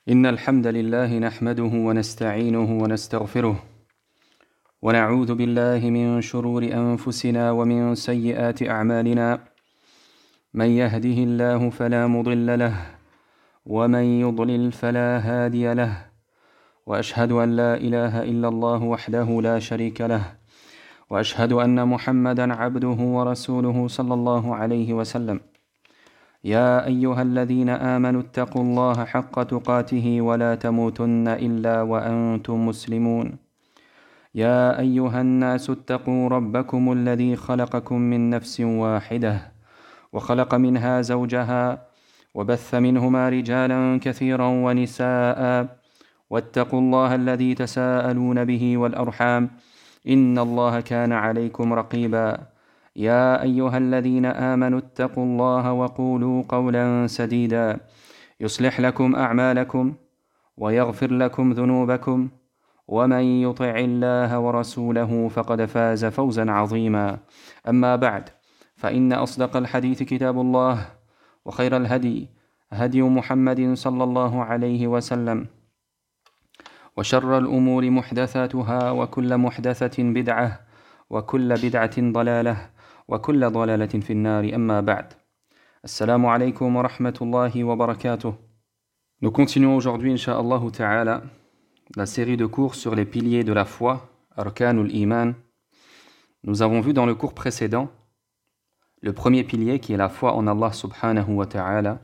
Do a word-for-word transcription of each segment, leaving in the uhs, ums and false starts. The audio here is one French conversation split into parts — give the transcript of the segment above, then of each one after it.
إن الحمد لله نحمده ونستعينه ونستغفره ونعوذ بالله من شرور أنفسنا ومن سيئات أعمالنا من يهده الله فلا مضل له ومن يضلل فلا هادي له وأشهد أن لا إله إلا الله وحده لا شريك له وأشهد أن محمدا عبده ورسوله صلى الله عليه وسلم يا أيها الذين آمنوا اتقوا الله حق تقاته ولا تموتن إلا وأنتم مسلمون يا أيها الناس اتقوا ربكم الذي خلقكم من نفس واحدة وخلق منها زوجها وبث منهما رجالا كثيرا ونساء واتقوا الله الذي تساءلون به والأرحام إن الله كان عليكم رقيبا يا أيها الذين آمنوا اتقوا الله وقولوا قولا سديدا يصلح لكم أعمالكم ويغفر لكم ذنوبكم ومن يطع الله ورسوله فقد فاز فوزا عظيما أما بعد فإن أصدق الحديث كتاب الله وخير الهدي هدي محمد صلى الله عليه وسلم وشر الأمور محدثاتها وكل محدثة بدعة وكل بدعة ضلالة وكل ضلالة في النار أما بعد السلام عليكم ورحمة الله وبركاته. Nous continuons aujourd'hui, Inch'Allah Ta'ala, la série de cours sur les piliers de la foi, Arkanul Iman. Nous avons vu dans le cours précédent le premier pilier qui est la foi en Allah Subhanahu wa Ta'ala.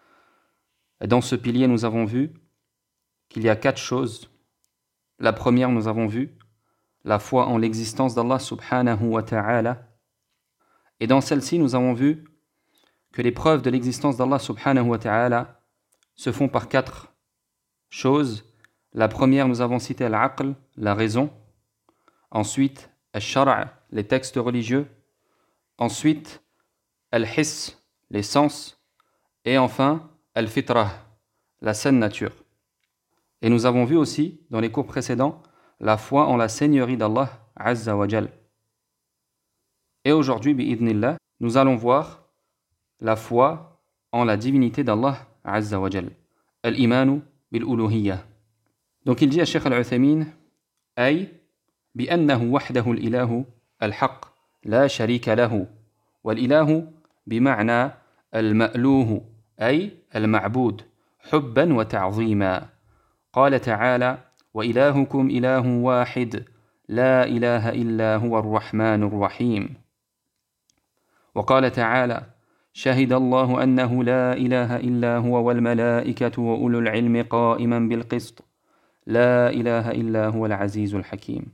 Et dans ce pilier, nous avons vu qu'il y a quatre choses. La première, nous avons vu la foi en l'existence d'Allah Subhanahu wa Ta'ala. Et dans celle-ci, nous avons vu que les preuves de l'existence d'Allah Subhanahu wa Ta'ala se font par quatre choses. La première, nous avons cité al-aql, la raison. Ensuite, al-shara', les textes religieux. Ensuite, al-hiss, les sens. Et enfin, al-fitrah, la saine nature. Et nous avons vu aussi, dans les cours précédents, la foi en la seigneurie d'Allah Azza wa Jal. Et aujourd'hui, bi'idhnillah, nous allons voir la foi en la divinité d'Allah Azza wa Jal. Al-imanu bil-uluhiyya. Donc il dit à Cheikh Al-Uthaymin, ay bi'annahu wahdahu al-ilahu al-haq la sharika lahu wal-ilahu bima'na al-ma'luhu ay al-ma'bud hubban wa ta'zima. قال تعالى وإلهكم إله واحد لا إله إلا هو الرحمن الرحيم. وقال تعالى شهد الله أنه لا إله إلا هو والملائكة وأولو العلم قائما بالقسط لا إله إلا هو العزيز الحكيم.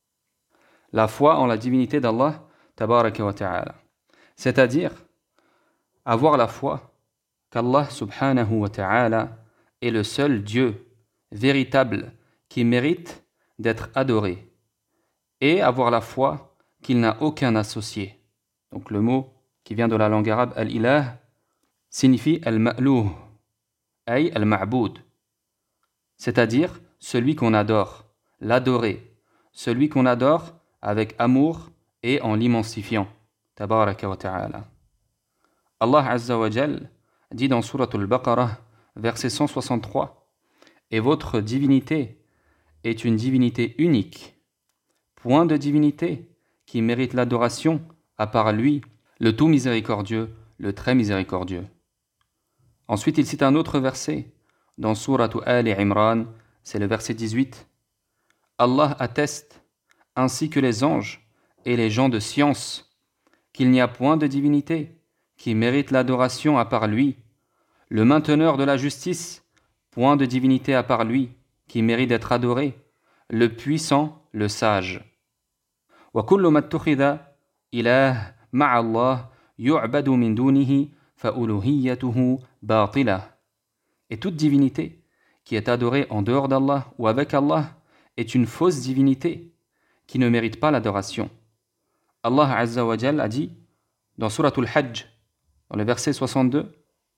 La foi en la divinité d'Allah tabaraka wa ta'ala, c'est-à-dire avoir la foi qu'Allah subhanahu wa ta'ala est le seul Dieu véritable qui mérite d'être adoré et avoir la foi qu'il n'a aucun associé. Donc le mot qui vient de la langue arabe al-ilah signifie al-ma'louh ay al-ma'boud, c'est-à-dire celui qu'on adore, l'adoré, celui qu'on adore avec amour et en l'immensifiant. Tabaraka wa ta'ala. Allah Azza wa Jal dit dans Surat al-Baqarah, verset cent soixante-trois, et votre divinité est une divinité unique, point de divinité qui mérite l'adoration à part lui, le tout miséricordieux, le très miséricordieux. Ensuite, il cite un autre verset dans Surat Ali Imran, c'est le verset dix-huit. Allah atteste, ainsi que les anges et les gens de science, qu'il n'y a point de divinité qui mérite l'adoration à part lui, le mainteneur de la justice, point de divinité à part lui, qui mérite d'être adoré, le puissant, le sage. وَكُلُّ مَا اتُّخِذَ إِلَهٌ مَعَ اللَّهِ يُعْبَدُ مِن دُونِهِ فَأُلُوهِيَّتُهُ بَاطِلَةٌ. Et toute divinité qui est adorée en dehors d'Allah ou avec Allah est une fausse divinité qui ne mérite pas l'adoration. Allah Azza wa Jal a dit dans Surat al-Hajj, dans le verset soixante-deux,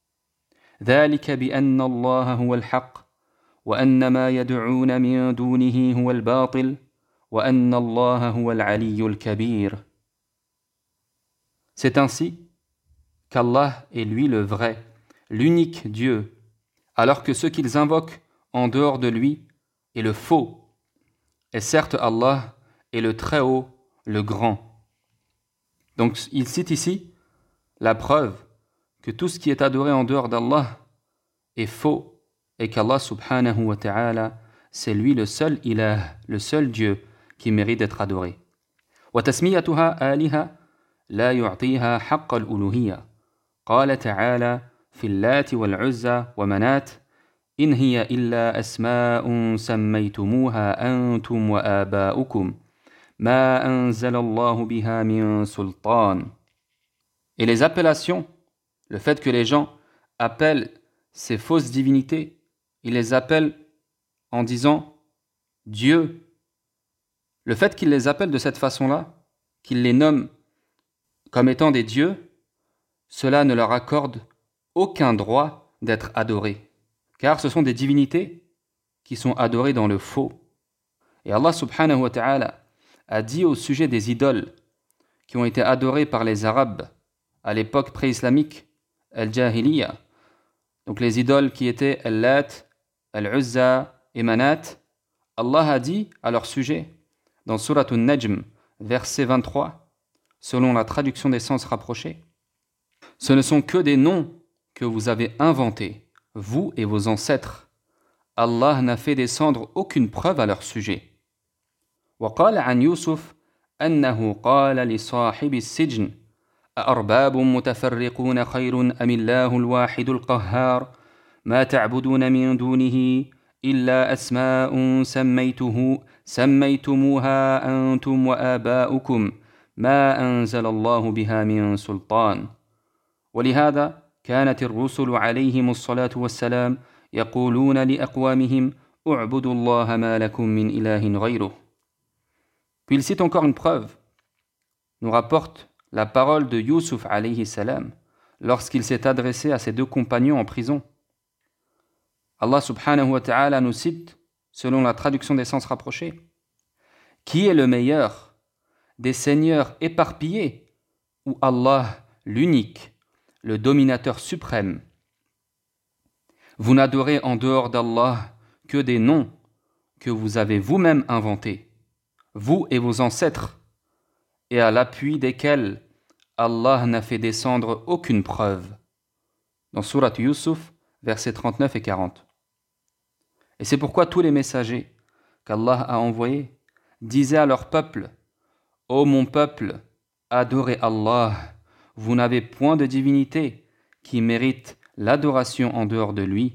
ذلك بأن الله هو الحق وأن ما يدعون من دونه هو الباطل وأن الله هو العلي الكبير. C'est ainsi qu'Allah est lui le vrai, l'unique Dieu, alors que ceux qu'ils invoquent en dehors de lui est le faux. Et certes, Allah est le Très-Haut, le Grand. Donc, il cite ici la preuve que tout ce qui est adoré en dehors d'Allah est faux et qu'Allah subhanahu wa ta'ala, c'est lui le seul ilah, le seul Dieu qui mérite d'être adoré. وتسميتها آلهة لا يعطيها حق الألوهية. قال تعالى في اللات والعزى ومنات إن هي إلا أسماء سميتموها أنتم وآباؤكم ما أنزل الله بها من سلطان. Et les appellations, le fait que les gens appellent ces fausses divinités, ils les appellent en disant Dieu. Le fait qu'ils les appellent de cette façon-là, qu'ils les nomment comme étant des dieux, cela ne leur accorde aucun droit d'être adorés, car ce sont des divinités qui sont adorées dans le faux. Et Allah subhanahu wa ta'ala a dit au sujet des idoles qui ont été adorées par les Arabes à l'époque pré-islamique, Al-Jahiliya, donc les idoles qui étaient Al-Lat, Al-Uzza et Manat, Allah a dit à leur sujet, dans Surat An-Najm, verset vingt-trois, selon la traduction des sens rapprochés, ce ne sont que des noms que vous avez inventés, vous et vos ancêtres. Allah n'a fait descendre aucune preuve à leur sujet. وقال عن يوسف أنه قال لصاحب السجن أأرباب متفرقون خير أم الله الواحد القهار ما تعبدون من دونه إلا أسماء سميته سميتموها أنتم وآباؤكم ما أنزل الله بها من سلطان ولهذا كانت الرسل عليهم الصلاة والسلام يقولون لأقوامهم اعبدوا الله ما لكم من إله غيره. Puis il cite encore une preuve, nous rapporte la parole de Yusuf alayhi salam lorsqu'il s'est adressé à ses deux compagnons en prison. Allah subhanahu wa ta'ala nous cite, selon la traduction des sens rapprochés, qui est le meilleur des seigneurs éparpillés ou Allah l'unique, le dominateur suprême? Vous n'adorez en dehors d'Allah que des noms que vous avez vous-même inventés, vous et vos ancêtres, et à l'appui desquels Allah n'a fait descendre aucune preuve. Dans Surat Yusuf, versets trente-neuf et quarante. Et c'est pourquoi tous les messagers qu'Allah a envoyés disaient à leur peuple, « Ô mon peuple, adorez Allah, vous n'avez point de divinité qui mérite l'adoration en dehors de lui. »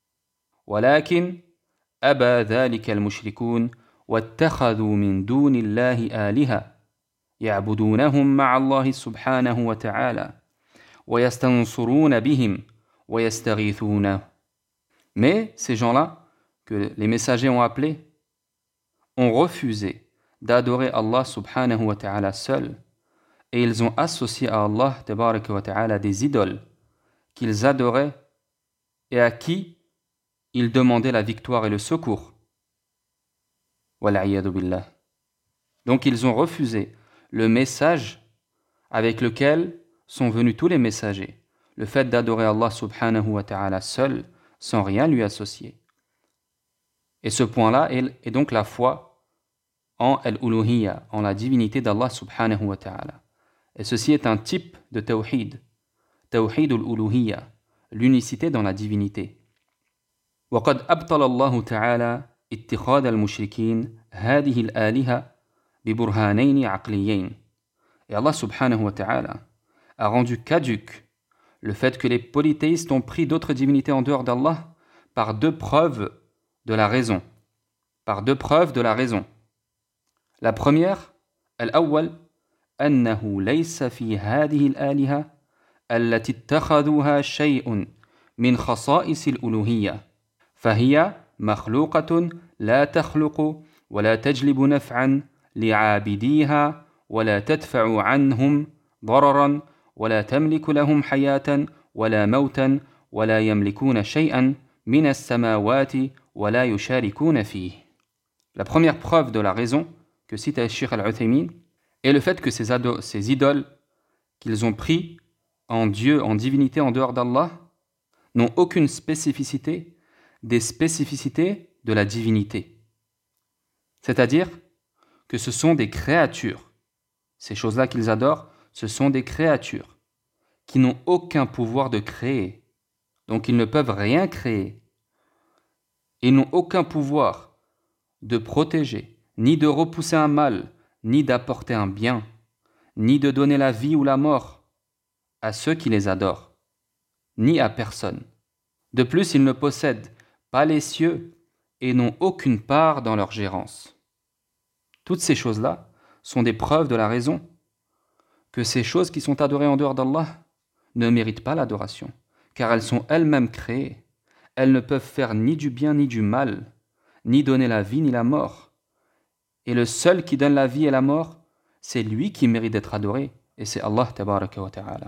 ولكن أبى ذلك المشركون واتخذوا من دون الله آلهة يعبدونهم مع الله سبحانه وتعالى ويستنصرون بهم ويستغيثون. Mais ces gens-là, que les messagers ont appelés, ont refusé d'adorer Allah subhanahu wa ta'ala seul, et ils ont associé à Allah tabaraka wa ta'ala des idoles qu'ils adoraient et à qui ils demandaient la victoire et le secours. Wal'iyadu billah. Donc ils ont refusé le message avec lequel sont venus tous les messagers, le fait d'adorer Allah subhanahu wa ta'ala seul, sans rien lui associer. Et ce point-là est donc la foi en al-uluhiyya, en la divinité d'Allah subhanahu wa ta'ala. Et ceci est un type de tawhid, tawhid al-uluhiyya, l'unicité dans la divinité. وقد أبطل الله تعالى اتخاذ المشركين هذه الآلهة ببرهانين عقليين. Et Allah subhanahu wa ta'ala a rendu caduc le fait que les polythéistes ont pris d'autres divinités en dehors d'Allah par deux preuves de la raison. Par deux preuves de la raison. La première, al-awwal, أنه ليس في هذه الآلهة التي اتخذوها شيء من خصائص الألوهية فهي مخلوقة لا تخلق ولا تجلب نفعا لعابديها ولا تدفع عنهم ضررا ولا تملك لهم حياة ولا موتا ولا يملكون شيئا من السماوات ولا يشاركون فيه. La première preuve de la raison que cite Al-Sheikh Al-Uthaymin est le fait que ces, ado- ces idoles qu'ils ont pris en Dieu, en divinité en dehors d'Allah, n'ont aucune spécificité des spécificités de la divinité. C'est-à-dire que ce sont des créatures. Ces choses-là qu'ils adorent, ce sont des créatures qui n'ont aucun pouvoir de créer. Donc ils ne peuvent rien créer. Ils n'ont aucun pouvoir de protéger, ni de repousser un mal, ni d'apporter un bien, ni de donner la vie ou la mort à ceux qui les adorent, ni à personne. De plus, ils ne possèdent pas les cieux et n'ont aucune part dans leur gérance. Toutes ces choses-là sont des preuves de la raison que ces choses qui sont adorées en dehors d'Allah ne méritent pas l'adoration, car elles sont elles-mêmes créées. Elles ne peuvent faire ni du bien ni du mal, ni donner la vie ni la mort. Et le seul qui donne la vie et la mort, c'est lui qui mérite d'être adoré, et c'est Allah tabaraka wa ta'ala.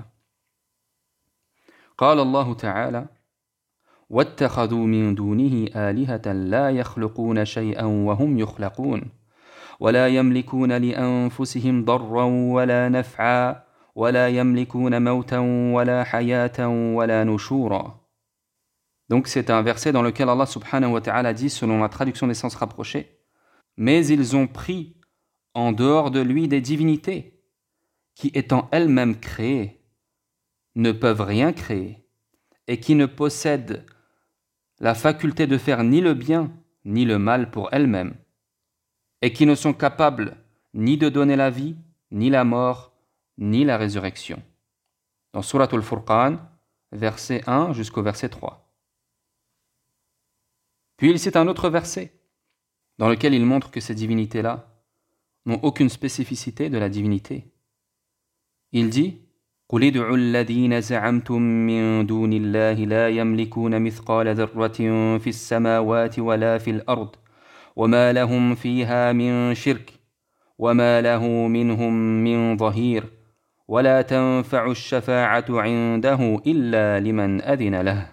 قال الله تعالى واتخذوا من دونه آلهة لا يخلقون شيئا وهم يخلقون ولا يملكون لأنفسهم ضرا ولا نفعا ولا يملكون موتا ولا حياة ولا نشورا. Donc c'est un verset dans lequel Allah subhanahu wa ta'ala dit, selon la traduction des sens rapprochés, mais ils ont pris en dehors de lui des divinités qui, étant elles-mêmes créées, ne peuvent rien créer et qui ne possèdent la faculté de faire ni le bien ni le mal pour elles-mêmes et qui ne sont capables ni de donner la vie, ni la mort, ni la résurrection. Dans Surat al-Furqan, verset un jusqu'au verset trois. Puis il cite un autre verset dans lequel il montre que ces divinités-là n'ont aucune spécificité de la divinité. Il dit قُلِ ادْعُوا الَّذِينَ زَعَمْتُم مِّن دُونِ اللَّهِ لَا يَمْلِكُونَ مِثْقَالَ ذَرَّةٍ فِي السَّمَاوَاتِ وَلَا فِي الْأَرْضِ وَمَا لَهُمْ فِيهَا مِن شِرْكٍ وَمَا لَهُ مِنْهُم مِّن ظَهِيرٍ وَلَا تَنفَعُ الشَّفَاعَةُ عِندَهُ إِلَّا لِمَنْ أَذِنَ لَهُ.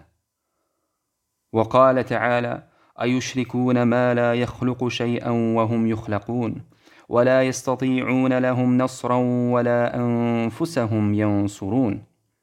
وقال تعالى أيشركون ما لا يخلق شيئا وهم يخلقون ولا يستطيعون لهم نصرا ولا أنفسهم ينصرون.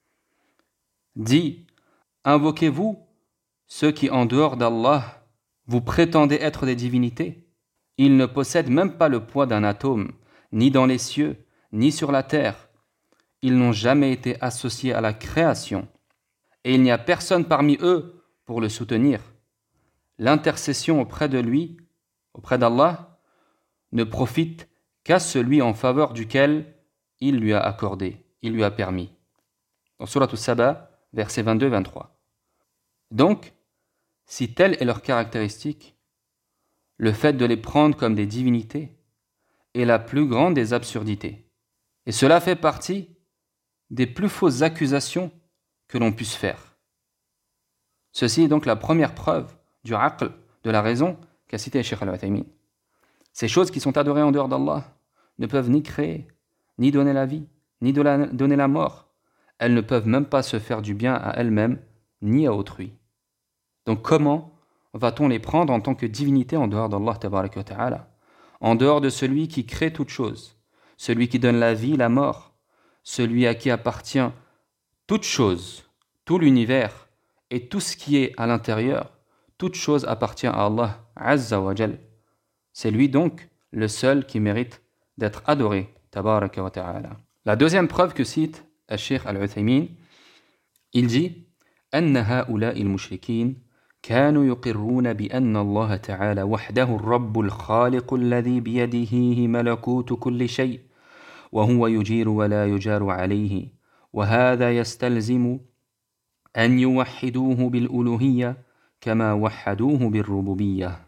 Dit, invoquez-vous ceux qui en dehors d'Allah vous prétendez être des divinités. Ils ne possèdent même pas le poids d'un atome, ni dans les cieux, ni sur la terre. Ils n'ont jamais été associés à la création. Et il n'y a personne parmi eux pour le soutenir. L'intercession auprès de lui, auprès d'Allah, ne profite qu'à celui en faveur duquel il lui a accordé, il lui a permis. Dans Surat As-Saba, versets vingt-deux vingt-trois. Donc, si telle est leur caractéristique, le fait de les prendre comme des divinités est la plus grande des absurdités. Et cela fait partie des plus fausses accusations que l'on puisse faire. Ceci est donc la première preuve du aql, de la raison qu'a cité Cheikh Al-Uthaymin. Ces choses qui sont adorées en dehors d'Allah ne peuvent ni créer, ni donner la vie, ni de la, donner la mort. Elles ne peuvent même pas se faire du bien à elles-mêmes, ni à autrui. Donc comment va-t-on les prendre en tant que divinité en dehors d'Allah tabaraka wa ta'ala, en dehors de celui qui crée toutes choses, celui qui donne la vie, la mort, celui à qui appartient toute chose, tout l'univers et tout ce qui est à l'intérieur, toute chose appartient à Allah Azza wa Jal. C'est lui donc le seul qui mérite d'être adoré, tabaraka wa ta'ala. La deuxième preuve que cite Al-Sheikh Al-Uthaymin, il dit أن هؤلاء المشركين كانوا يقرون بأن الله تعالى وحده الرب الخالق الذي بيده ملكوت كل شيء وهو يجير ولا يجار عليه وهذا يستلزم أن يوحدوه بالألوهية كما وحدوه بالربوبية.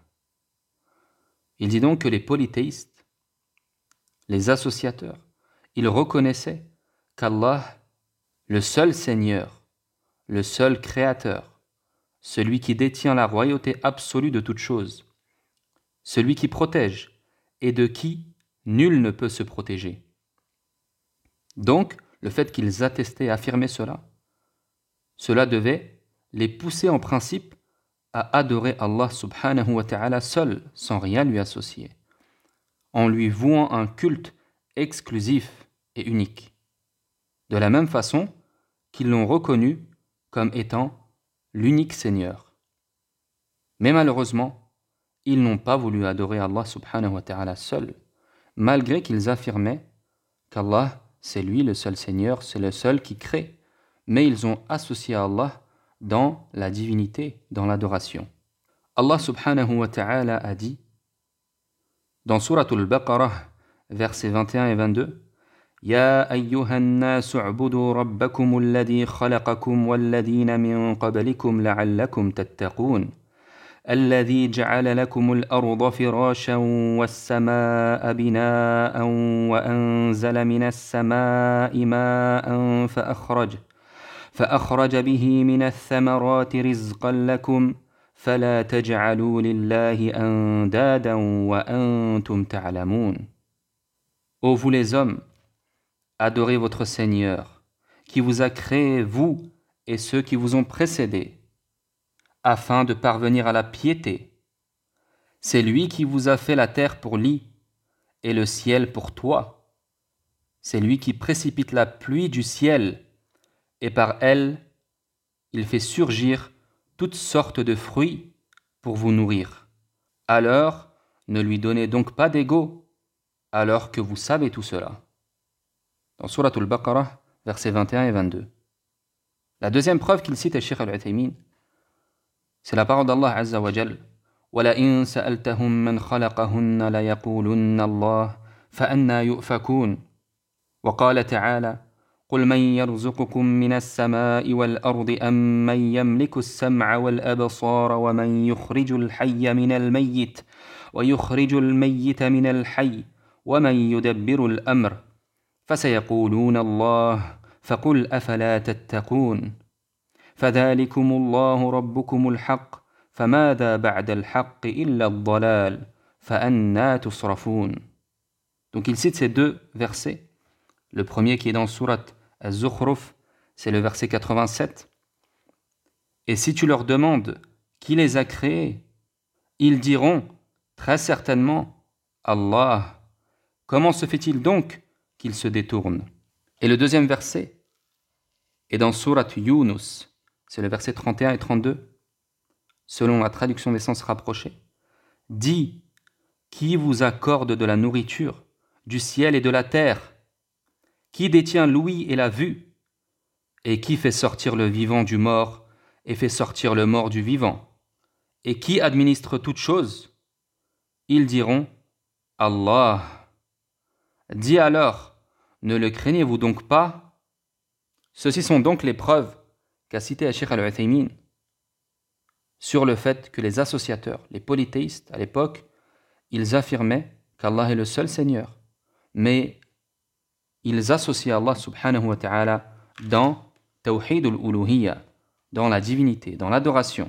Il dit donc que les polythéistes, les associateurs, ils reconnaissaient qu'Allah, le seul Seigneur, le seul Créateur, celui qui détient la royauté absolue de toute chose, celui qui protège et de qui nul ne peut se protéger. Donc, le fait qu'ils attestaient et affirmaient cela, cela devait les pousser en principe à adorer Allah subhanahu wa ta'ala seul, sans rien lui associer, en lui vouant un culte exclusif et unique, de la même façon qu'ils l'ont reconnu comme étant l'unique Seigneur. Mais malheureusement, ils n'ont pas voulu adorer Allah subhanahu wa ta'ala seul, malgré qu'ils affirmaient qu'Allah, c'est lui le seul Seigneur, c'est le seul qui crée. Mais ils ont associé à Allah dans la divinité, dans l'adoration. Allah subhanahu wa ta'ala a dit dans Surat al-Baqarah, versets vingt et un et vingt-deux, يا أيها الناس اعبدوا ربكم الذي خلقكم والذين من قبلكم لعلكم تتقون الذي جعل لكم الأرض فراشا والسماء بناء وأنزل من السماء ماء فأخرج فأخرج به من الثمرات رزقا لكم فلا تجعلوا لله أندادا وأنتم تعلمون. Ô vous les hommes, adorez votre Seigneur, qui vous a créé, vous et ceux qui vous ont précédés, afin de parvenir à la piété. C'est lui qui vous a fait la terre pour lit et le ciel pour toit. C'est lui qui précipite la pluie du ciel, et par elle, il fait surgir toutes sortes de fruits pour vous nourrir. Alors, ne lui donnez donc pas d'ego, alors que vous savez tout cela. Dans Surat al-Baqarah, versets vingt et un et vingt-deux. La deuxième preuve qu'il cite est Cheikh al-Uthaymin, c'est la parole d'Allah Azza wa Jal. وَلَئِن سَأَلْتَهُم مَّنْ خَلَقَهُنَّ لَيَقُولُنَّ اللَّهُ فَأَنَّىٰ يُؤْفَكُونَ. وقال تعالى قل من يرزقكم من السماء والأرض أم من يملك السمع والأبصار ومن يخرج الحي من الميت ويخرج الميت من الحي ومن يدبر الأمر فسيقولون الله فقل أفلا تتقون فذلكم الله ربكم الحق فماذا بعد الحق إلا الضلال فأنى تصرفون. Donc il cite ces deux versets. Le premier qui est dans Surat Az-Zukhruf, c'est le verset quatre-vingt-sept. Et si tu leur demandes qui les a créés, ils diront très certainement Allah. Comment se fait-il donc qu'ils se détournent? Et le deuxième verset est dans Surat Yunus, c'est le verset trente et un et trente-deux, selon la traduction des sens rapprochés. Dis, qui vous accorde de la nourriture, du ciel et de la terre? Qui détient l'ouïe et la vue? Et qui fait sortir le vivant du mort et fait sortir le mort du vivant? Et qui administre toutes choses? Ils diront Allah. Dis alors, ne le craignez-vous donc pas? Ceci sont donc les preuves qu'a cité Cheikh al-Uthaymin sur le fait que les associateurs, les polythéistes à l'époque, ils affirmaient qu'Allah est le seul Seigneur, mais ils associaient Allah subhanahu wa ta'ala dans Tawhid al-Uluhiyya, dans la divinité, dans l'adoration.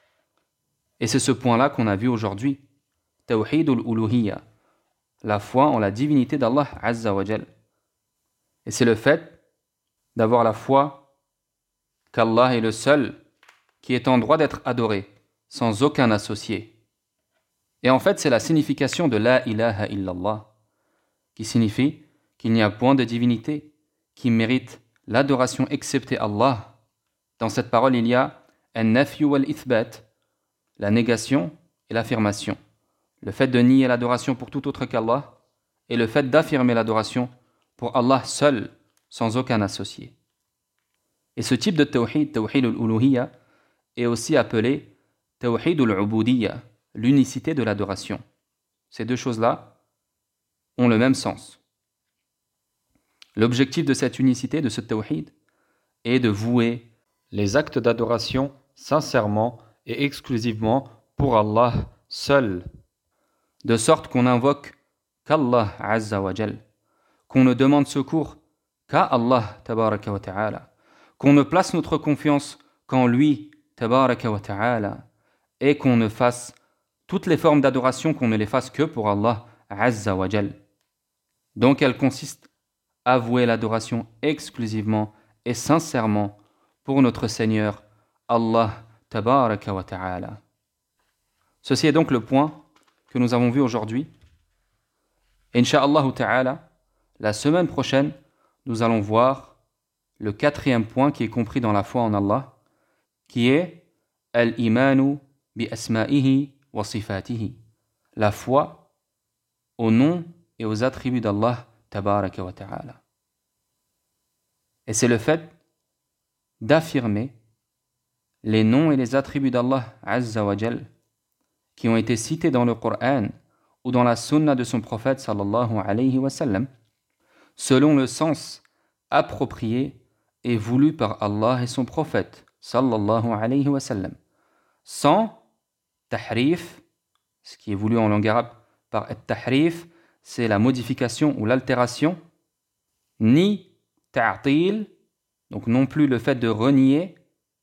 Et c'est ce point-là qu'on a vu aujourd'hui, Tawhid al-Uluhiyya, la foi en la divinité d'Allah Azza wa Jal. Et c'est le fait d'avoir la foi qu'Allah est le seul qui est en droit d'être adoré, sans aucun associé. Et en fait, c'est la signification de La ilaha illallah, qui signifie qu'il n'y a point de divinité qui mérite l'adoration excepté Allah. Dans cette parole, il y a an-nafyu wal-ithbat, la négation et l'affirmation. Le fait de nier l'adoration pour tout autre qu'Allah et le fait d'affirmer l'adoration pour Allah seul, sans aucun associé. Et ce type de tawhid, tawhid al-uluhiyya, est aussi appelé tawhid al-ubudiyya, l'unicité de l'adoration. Ces deux choses-là ont le même sens. L'objectif de cette unicité, de ce tawhid, est de vouer les actes d'adoration sincèrement et exclusivement pour Allah seul, de sorte qu'on invoque qu'Allah Azza wa Jal, qu'on ne demande secours qu'à Allah Tabaraka wa Ta'ala, qu'on ne place notre confiance qu'en lui Tabaraka wa Ta'ala, et qu'on ne fasse toutes les formes d'adoration, qu'on ne les fasse que pour Allah Azza wa Jal. Donc elle consiste à vouer l'adoration exclusivement et sincèrement pour notre Seigneur Allah Tabaraka wa Ta'ala. Ceci est donc le point que nous avons vu aujourd'hui. Inch'Allah Ta'ala, la semaine prochaine, nous allons voir le quatrième point qui est compris dans la foi en Allah, qui est Al-Imanu بأسمائه وصفاته. La foi aux noms et aux attributs d'Allah tabaraka wa ta'ala. Et c'est le fait d'affirmer les noms et les attributs d'Allah azza wa jal qui ont été cités dans le Coran ou dans la sunna de son prophète sallallahu alayhi wa sallam, selon le sens approprié et voulu par Allah et son prophète sallallahu alayhi wa sallam, sans tahrif, ce qui est voulu en langue arabe par tahrif, c'est la modification ou l'altération, ni ta'til, donc non plus le fait de renier,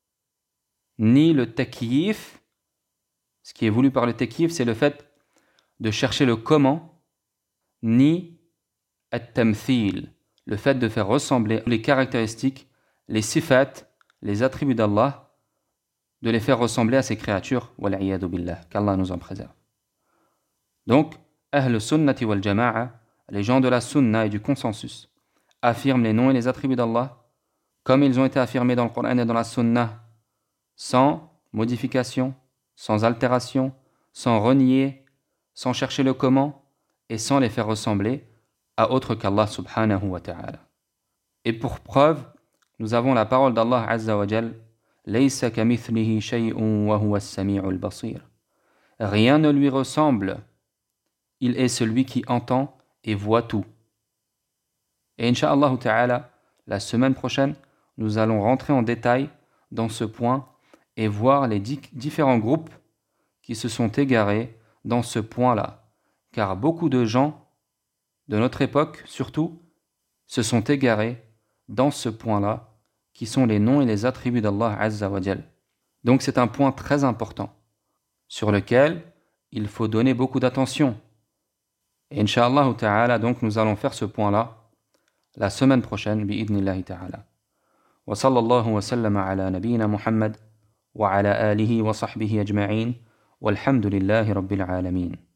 ni le takyif. Ce qui est voulu par le takyif, c'est le fait de chercher le comment, ni at-tamthil, le fait de faire ressembler les caractéristiques, les sifat, les attributs d'Allah, de les faire ressembler à ses créatures, wal'iyadu billah, qu'Allah nous en préserve. Donc, Ahl sunnati wal jama'a, les gens de la sunna et du consensus, affirment les noms et les attributs d'Allah, comme ils ont été affirmés dans le Coran et dans la sunna, sans modification, sans altération, sans renier, sans chercher le comment, et sans les faire ressembler à autre qu'Allah subhanahu wa ta'ala. Et pour preuve, nous avons la parole d'Allah azza wa jal, Laysa kamithlihi shay'un wa huwa as-sami'ul basir. Rien ne lui ressemble, il est celui qui entend et voit tout. Et incha'Allah ta'ala, la semaine prochaine, nous allons rentrer en détail dans ce point et voir les di- différents groupes qui se sont égarés dans ce point-là. Car beaucoup de gens, de notre époque surtout, se sont égarés dans ce point-là, qui sont les noms et les attributs d'Allah Azza wa Jal. Donc c'est un point très important, sur lequel il faut donner beaucoup d'attention. Et incha'Allah ta'ala, donc nous allons faire ce point-là la semaine prochaine, bi'idnillahi ta'ala. Wa sallallahu wa sallama ala nabiyyina Muhammad wa ala alihi wa sahbihi ajma'in walhamdulillahi rabbil alamin.